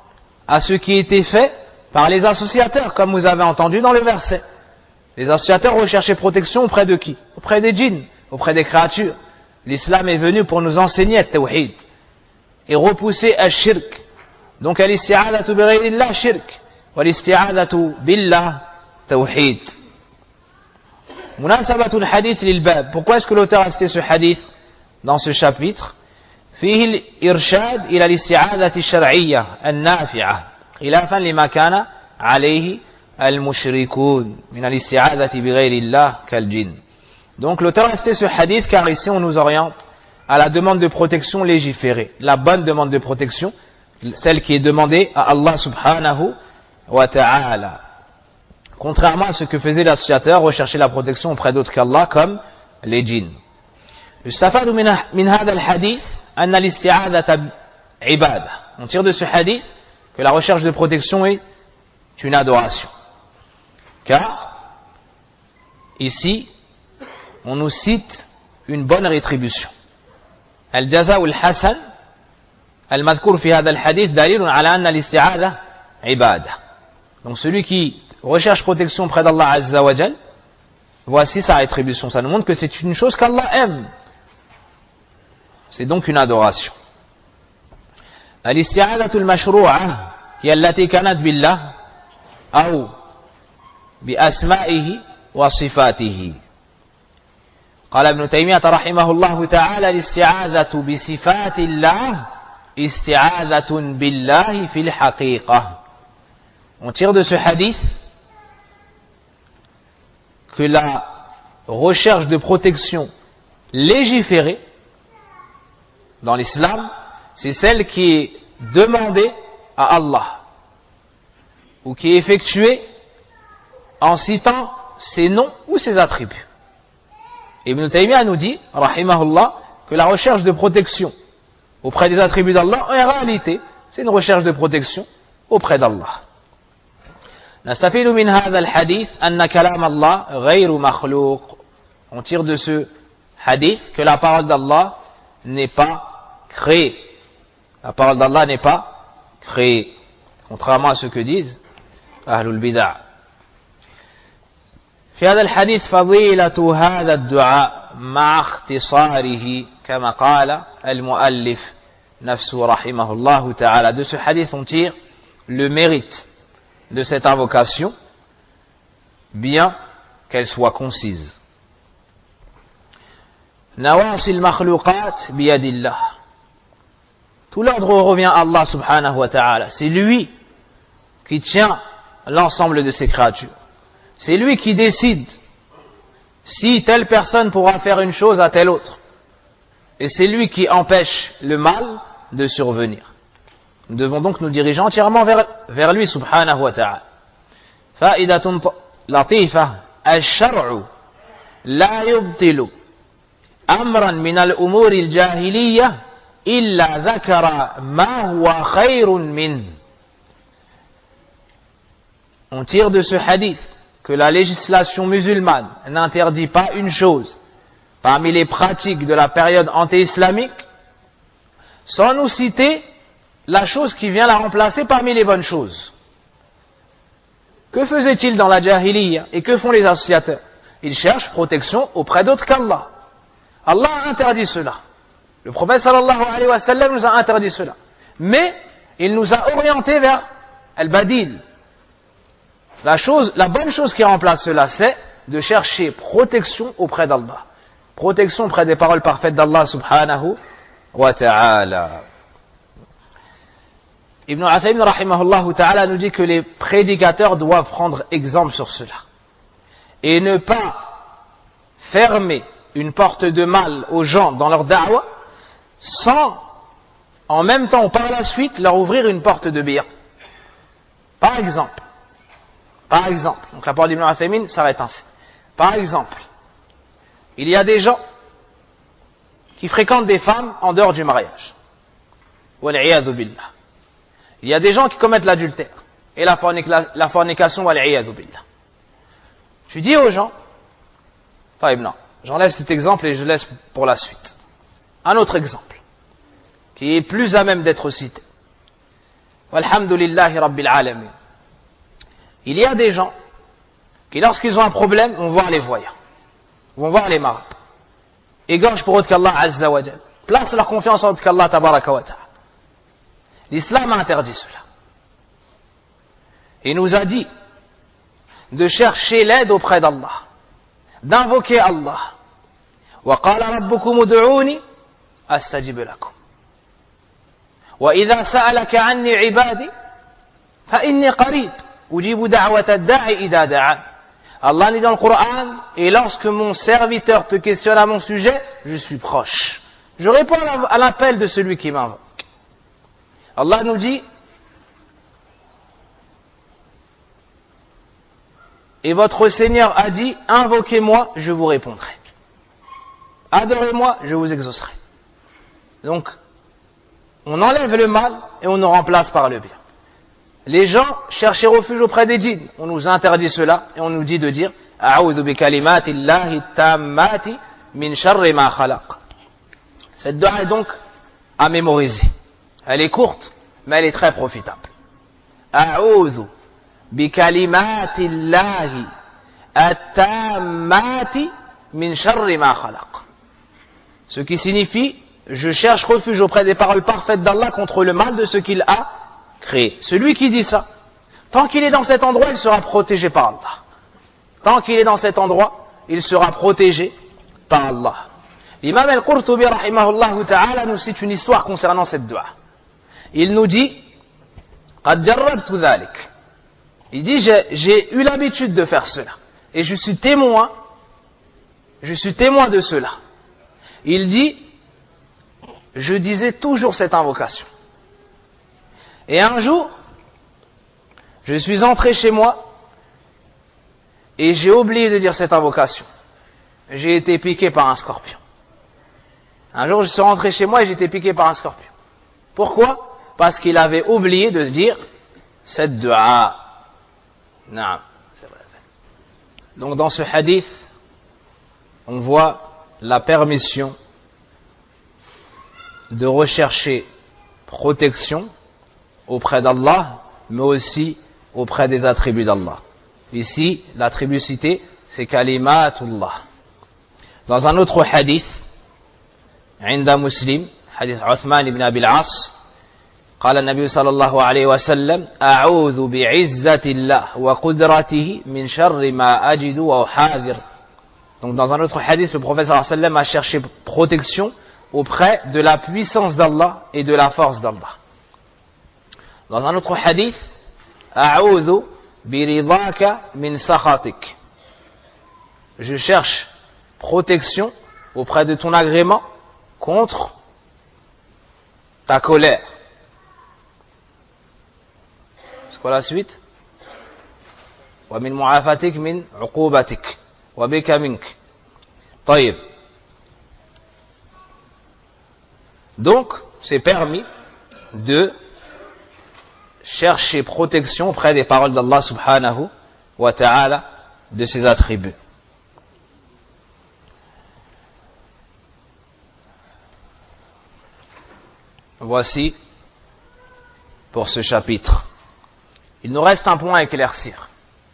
à ce qui était fait par les associateurs, comme vous avez entendu dans le verset. Les associateurs recherchaient protection auprès de qui? Auprès des djinns, auprès des créatures. L'islam est venu pour nous enseigner le tawhid et repousser le shirk. Donc, al-isti'adatu bi ghayrillah shirk, wa al-isti'adatu billah tawhid. Munasabatul hadith lil bab. Pourquoi est-ce que l'auteur a cité ce hadith dans ce chapitre? فيه الإرشاد إلى الاستعاذة الشرعية النافعة خلافا لما كان عليه المشركون من الاستعاذة بغير الله كالجن. Donc l'auteur a cité ce hadith car ici on nous oriente à la demande de protection légiférée, la bonne demande de protection, celle qui est demandée à Allah subhanahu wa ta'ala. Contrairement à ce que faisait l'associateur, rechercher la protection auprès d'autres qu'Allah comme les djinns. يستفاد من هذا الحديث أن الاستعاذة عبادة. On tire de ce hadith que la recherche de protection est une adoration. Car ici, on nous cite une bonne rétribution. الجزاء الحسن المذكور في هذا الحديث دليل على أن الاستعاذة عبادة. Donc celui qui recherche protection près d'Allah Azza wa Jal, voici sa rétribution. Ça nous montre que c'est une chose qu'Allah aime. C'est donc une adoration. الاستعاذة المشروعة هي التي كانت بالله أو بأسمائه وصفاته. قال ابن تيمية رحمه الله تعالى الاستعاذة بصفات الله استعاذة بالله في الحقيقة. On tire de ce hadith que la recherche de protection légiférée dans l'islam, c'est celle qui est demandée à Allah ou qui est effectuée en citant ses noms ou ses attributs. Ibn Taymiyyah nous dit, rahimahullah, que la recherche de protection auprès des attributs d'Allah, en réalité, c'est une recherche de protection auprès d'Allah. نستفيد من هذا الحديث أن كلام الله غير مخلوق. On tire de ce hadith que la parole d'Allah n'est pas créée. La parole d'Allah n'est pas créée, contrairement à ce que disent Ahlul Bid'ah. في هذا الحديث فضيلة هذا الدعاء مع اختصاره كما قال المؤلف نفسه رحمه الله تعالى. De ce hadith on tire le mérite de cette invocation, bien qu'elle soit concise. نواصي المخلوقات بيد الله. Tout l'ordre revient à Allah subhanahu wa ta'ala. C'est lui qui tient l'ensemble de ses créatures. C'est lui qui décide si telle personne pourra faire une chose à telle autre. Et c'est lui qui empêche le mal de survenir. Nous devons donc nous diriger entièrement vers, vers lui subhanahu wa ta'ala. فائدة لطيفة الشرع لا يبطل أمرا من الأمور الجاهلية إلا ذكر ما هو خير منه. On tire de ce hadith que la législation musulmane n'interdit pas une chose parmi les pratiques de la période anté-islamique sans nous citer la chose qui vient la remplacer parmi les bonnes choses. Que faisait-il dans la jahiliya et que font les associateurs? Ils cherchent protection auprès d'autres qu'Allah. Allah a interdit cela. Le prophète sallallahu alayhi wa sallam nous a interdit cela. Mais il nous a orientés vers al-badil. La chose, la bonne chose qui remplace cela, c'est de chercher protection auprès d'Allah. Protection auprès des paroles parfaites d'Allah subhanahu wa ta'ala. Ibn Uthaymin rahimahullah ta'ala nous dit que les prédicateurs doivent prendre exemple sur cela. Et ne pas fermer une porte de mal aux gens dans leur da'wah sans en même temps par la suite leur ouvrir une porte de bien. Par exemple, par exemple, donc la parole d'Ibn Uthaymin s'arrête ainsi. Par exemple, il y a des gens qui fréquentent des femmes en dehors du mariage. Wal'iyadhu billah. Il y a des gens qui commettent l'adultère et la, fornica, la fornication, wal'iyadhu billah. Tu dis aux gens, taïb non, j'enlève cet exemple et je laisse pour la suite. Un autre exemple, qui est plus à même d'être cité. Walhamdulillahi Rabbil Alamin. Il y a des gens qui, lorsqu'ils ont un problème, vont voir les voyants, vont voir les marabouts, égorgent pour autre qu'Allah Azza wa Jal, placent leur confiance en autre qu'Allah Tabaraka wa Ta'ala. L'islam a interdit cela. Il nous a dit de chercher l'aide auprès d'Allah, d'invoquer Allah. وَقَالَ رَبُّكُمُ ادْعُونِي أَسْتَجِبْ لَكُمْ وَإِذَا سَأَلَكَ عَنِّي عِبَادِي فَإِنِّي قَرِيبٌ أُجِيبُ دَعْوَةَ الدَّاعِ إِذَا دَعَانِ. Allah dit dans le Coran, et lorsque mon serviteur te questionne à mon sujet, je suis proche. Je réponds à l'appel de celui qui m'invoque. Allah nous dit, et votre Seigneur a dit, invoquez-moi, je vous répondrai. Adorez-moi, je vous exaucerai. Donc, on enlève le mal et on nous remplace par le bien. Les gens cherchaient refuge auprès des djinns. On nous interdit cela et on nous dit de dire A'udhu bi kalimati Allahi tammati min sharri ma khalaq. Cette dua est donc à mémoriser. Elle est courte, mais elle est très profitable. A'udhu bi kalimati Allahi tammati min sharri ma khalaq. Ce qui signifie je cherche refuge auprès des paroles parfaites d'Allah contre le mal de ce qu'il a créé. Celui qui dit ça, tant qu'il est dans cet endroit, il sera protégé par Allah. Tant qu'il est dans cet endroit, il sera protégé par Allah. L'imam al-Qurtubi, rahimahullah ta'ala, nous cite une histoire concernant cette dua. Il nous dit, قَدْ جَرَّبْتُ ذَلِكَ. Il dit, j'ai, j'ai eu l'habitude de faire cela. Et je suis témoin, je suis témoin de cela. Il dit, je disais toujours cette invocation. Et un jour, je suis entré chez moi et j'ai oublié de dire cette invocation. J'ai été piqué par un scorpion. Un jour, je suis rentré chez moi et j'ai été piqué par un scorpion. Pourquoi? Parce qu'il avait oublié de dire cette dua. Non, c'est vrai. Donc dans ce hadith, on voit la permission de rechercher protection auprès d'Allah, mais aussi auprès des attributs d'Allah. Ici, l'attribut cité, c'est kalimatullah. Dans un autre hadith, عند مسلم, hadith Uthman ibn Abi al-As, قال النبي صلى الله عليه وسلم أعوذ بعزة الله وقدرته من شر ما أجد وأحاذر. Donc dans un autre hadith, le prophète sallallahu alayhi wa sallam a cherché protection auprès de la puissance d'Allah et de la force d'Allah. Dans un autre hadith, A'udhu biridaka min sakhatik. Je cherche protection auprès de ton agrément contre ta colère. C'est quoi la suite? Wa min mu'afatik min uqubatik. Wa bika mink. Taïb. Donc, c'est permis de chercher protection auprès des paroles d'Allah subhanahu wa ta'ala, de ses attributs. Voici pour ce chapitre. Il nous reste un point à éclaircir.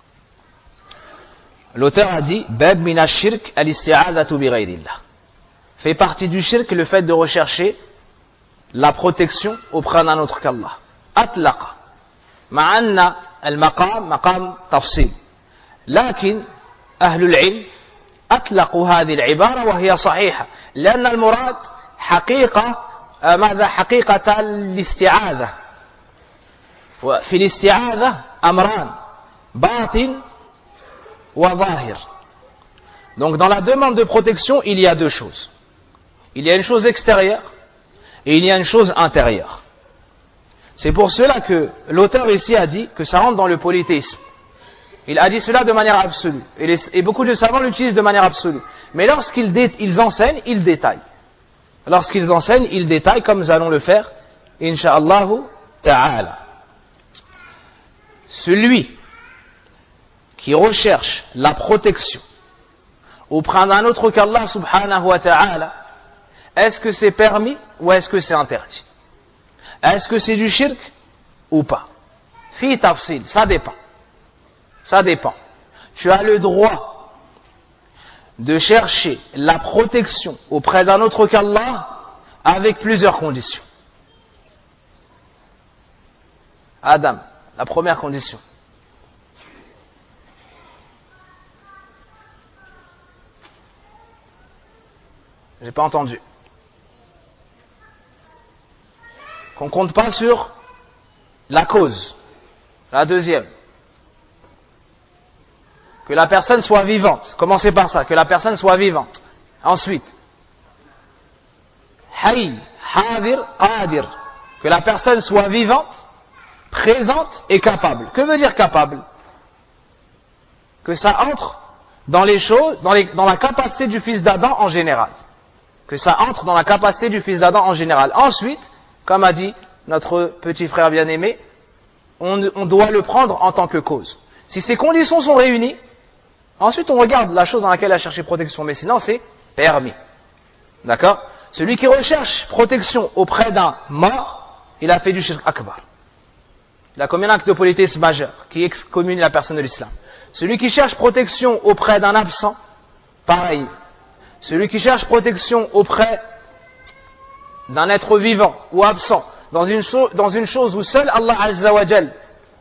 L'auteur a dit Bab min ash-shirk al-isti'adatu bi ghayrillah. Fait partie du shirk le fait de rechercher la protection auprès d'un autre qu'Allah. Atlaqa. Ma'anna al-maqam, maqam tafsil. Lakin, ahlul ilm, atlaqu hadhi al-ibara wa hiya sahiha. لأن المراد حقيقة ماذا حقيقة الاستعاذة. وفي الاستعاذة أمران باطن وظاهر. Donc dans la demande de protection, il y a deux choses. Il y a une chose extérieure et il y a une chose intérieure. C'est pour cela que l'auteur ici a dit que ça rentre dans le polythéisme. Il a dit cela de manière absolue. Et, les, et beaucoup de savants l'utilisent de manière absolue. Mais lorsqu'ils dé, ils enseignent, ils détaillent. Lorsqu'ils enseignent, ils détaillent comme nous allons le faire, insha'Allahu ta'ala. Celui qui recherche la protection auprès d'un autre qu'Allah subhanahu wa ta'ala, est-ce que c'est permis ou est-ce que c'est interdit? Est-ce que c'est du shirk ou pas? Fi tafsil, ça dépend. Ça dépend. Tu as le droit de chercher la protection auprès d'un autre qu'Allah avec plusieurs conditions. Adam, la première condition. J'ai pas entendu. Qu'on compte pas sur la cause. La deuxième. Que la personne soit vivante. Commencez par ça, que la personne soit vivante. Ensuite. Hayy, hadir, qadir. Que la personne soit vivante, présente et capable. Que veut dire capable? Que ça entre dans les choses, dans, les, dans la capacité du fils d'Adam en général. Que ça entre dans la capacité du fils d'Adam en général. Ensuite, comme a dit notre petit frère bien-aimé, on, on doit le prendre en tant que cause. Si ces conditions sont réunies, ensuite on regarde la chose dans laquelle il a cherché protection, mais sinon c'est permis. D'accord? Celui qui recherche protection auprès d'un mort, il a fait du shirk akbar. Il a commis un acte de polythéisme majeur qui excommunie la personne de l'islam. Celui qui cherche protection auprès d'un absent, pareil. Celui qui cherche protection auprès d'un être vivant ou absent, dans une, so dans une chose où seul Allah Azza wa Jal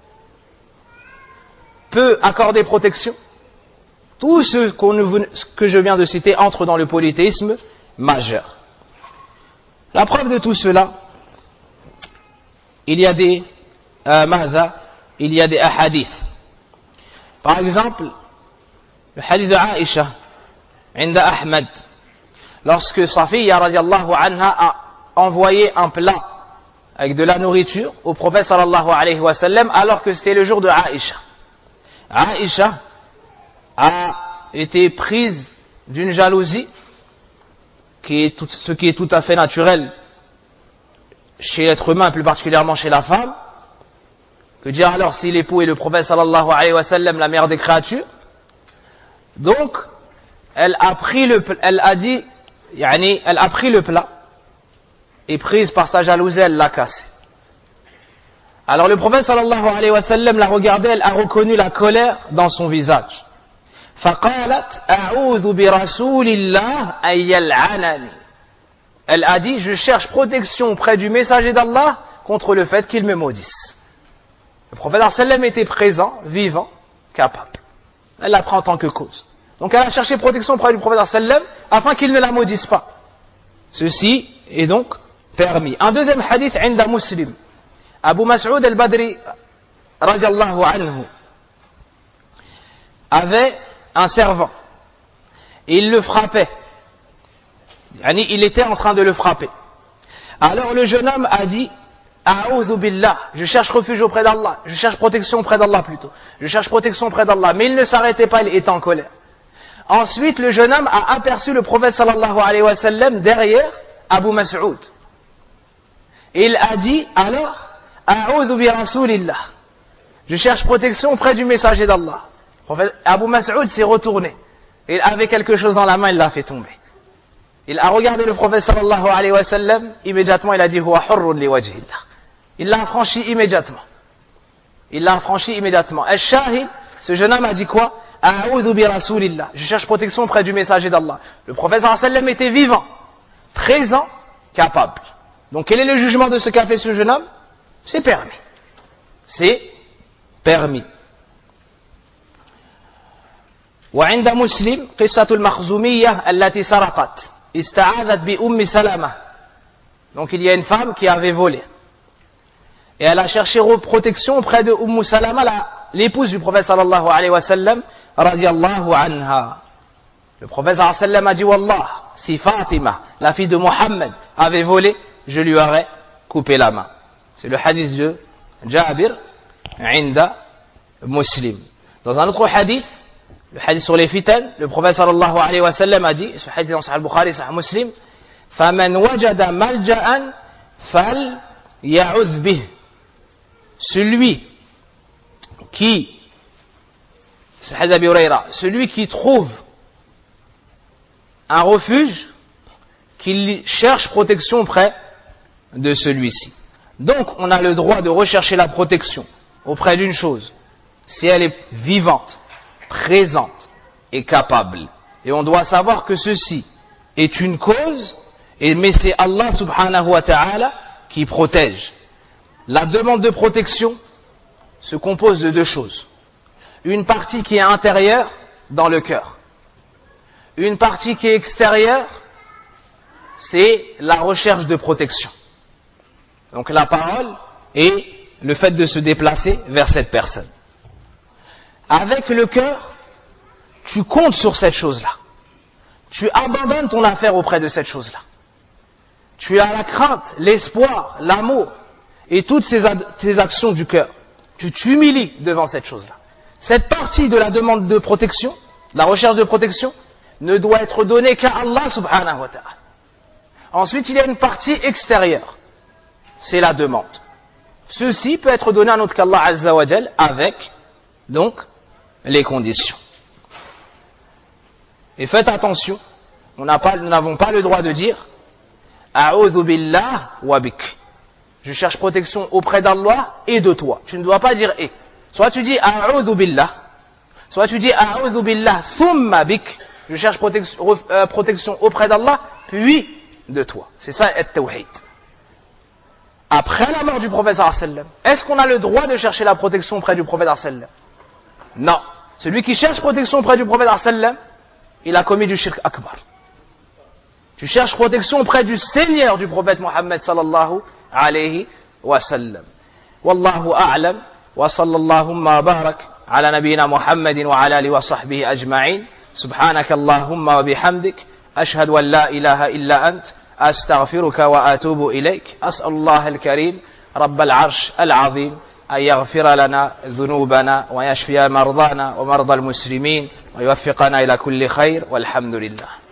peut accorder protection, tout ce, qu'on, ce que je viens de citer entre dans le polythéisme majeur. La preuve de tout cela, il y a des euh, mahda, il y a des ahadiths. Par exemple, le hadith de Aïcha, Inda Ahmad, lorsque Safiya radiallahu anha a envoyé un plat avec de la nourriture au prophète sallallahu alayhi wa sallam alors que c'était le jour de Aïcha. Aïcha a été prise d'une jalousie qui est tout, ce qui est tout à fait naturel chez l'être humain, plus particulièrement chez la femme. Que dire alors si l'époux est le prophète sallallahu alayhi wa sallam, la mère des créatures? Donc, elle a pris le, elle a dit, yani, elle a pris le plat et prise par sa jalousie, elle l'a cassé. Alors le prophète sallallahu alayhi wa sallam l'a regardé, elle a reconnu la colère dans son visage. فقالت أعوذ برسول الله أن يلعنني. Elle a dit, je cherche protection auprès du messager d'Allah contre le fait qu'il me maudisse. Le prophète sallallahu alayhi wa sallam était présent, vivant, capable. Elle l'a pris en tant que cause. Donc elle a cherché protection auprès du prophète sallallahu alayhi wa sallam afin qu'il ne la maudisse pas. Ceci est donc permis. Un deuxième hadith, Inda Muslim. Abu Mas'ud al-Badri, radiallahu anhu, avait un servant. Et il le frappait. Il était en train de le frapper. Alors le jeune homme a dit, A'udhu billah, je cherche refuge auprès d'Allah, je cherche protection auprès d'Allah plutôt. Je cherche protection auprès d'Allah. Mais il ne s'arrêtait pas, il était en colère. Ensuite, le jeune homme a aperçu le prophète sallallahu alayhi wa sallam derrière Abu Mas'ud. Et il a dit, alors, A'udhu bi rasulillah. Je cherche protection auprès du messager d'Allah. Abu Mas'ud s'est retourné. Il avait quelque chose dans la main, il l'a fait tomber. Il a regardé le prophète sallallahu alayhi wa sallam, immédiatement il a dit, Huwa hurrun li wajhillah. Il l'a affranchi immédiatement. Il l'a affranchi immédiatement. Al-Shahid, ce jeune homme a dit quoi? A'udhu bi rasulillah. Je cherche protection auprès du messager d'Allah. Le prophète sallallahu alayhi wa sallam était vivant, présent, capable. Donc quel est le jugement de ce qu'a fait ce jeune homme? C'est permis. C'est permis. وعند مسلم قصة المخزومية التي سرقت استعاذت بأم سلمة. Donc il y a une femme qui avait volé et elle a cherché protection auprès de Umm Salama, l'épouse du prophète sallallahu alayhi wa sallam radiyallahu anha. Le prophète sallallahu alayhi wa sallam a dit, Wallah, si Fatima, la fille de Mohammed, avait volé, je lui aurais coupé la main. C'est le hadith de Jabir Inda Muslim. Dans un autre hadith, le hadith sur les fitan, le prophète sallallahu alayhi wa sallam a dit, ce hadith dans Sahih al-Bukhari, Sahih Muslim, فَمَنْ وَجَدَ مَلْجَأً فَلْيَعُذْ بِهِ. Celui qui, ce hadith d'Abi Hurayra, celui qui trouve un refuge, qu'il cherche protection auprès de celui-ci. Donc, on a le droit de rechercher la protection auprès d'une chose, si elle est vivante, présente et capable. Et on doit savoir que ceci est une cause, et mais c'est Allah subhanahu wa ta'ala qui protège. La demande de protection se compose de deux choses. Une partie qui est intérieure dans le cœur. Une partie qui est extérieure, c'est la recherche de protection. Donc la parole et le fait de se déplacer vers cette personne. Avec le cœur, tu comptes sur cette chose-là. Tu abandonnes ton affaire auprès de cette chose-là. Tu as la crainte, l'espoir, l'amour et toutes ces, ad- ces actions du cœur. Tu t'humilies devant cette chose-là. Cette partie de la demande de protection, la recherche de protection, ne doit être donnée qu'à Allah subhanahu wa ta'ala. Ensuite, il y a une partie extérieure. C'est la demande. Ceci peut être donné à notre qu'Allah azza wa jal avec, donc, les conditions. Et faites attention, on n'a pas, nous n'avons pas le droit de dire A'udhu billah wa bik. Je cherche protection auprès d'Allah et de toi. Tu ne dois pas dire et. Soit tu dis A'udhu billah, soit tu dis A'udhu billah thumma bik. Je cherche protection, euh, protection auprès d'Allah, puis de toi. C'est ça, at-tawhid. Après la mort du prophète sallallahu alayhi wa sallam, est-ce qu'on a le droit de chercher la protection auprès du prophète sallallahu alayhi wa sallam? Non. Celui qui cherche protection auprès du prophète sallallahu alayhi wa sallam, il a commis du shirk akbar. Tu cherches protection auprès du Seigneur du prophète Mohammed sallallahu alayhi wa sallam. Wallahu a'lam wa sallallahu wa barak ala nabiyyina Muhammadin wa ala alihi wa sahbihi ajma'in. Subhanaka Allahumma wa bihamdik ashhadu an la ilaha illa ant astaghfiruka wa atubu ilayk. As'alullah al-karim rabb al-arsh al-azim أن يغفر لنا ذنوبنا ويشفي مرضانا ومرضى المسلمين ويوفقنا إلى كل خير والحمد لله.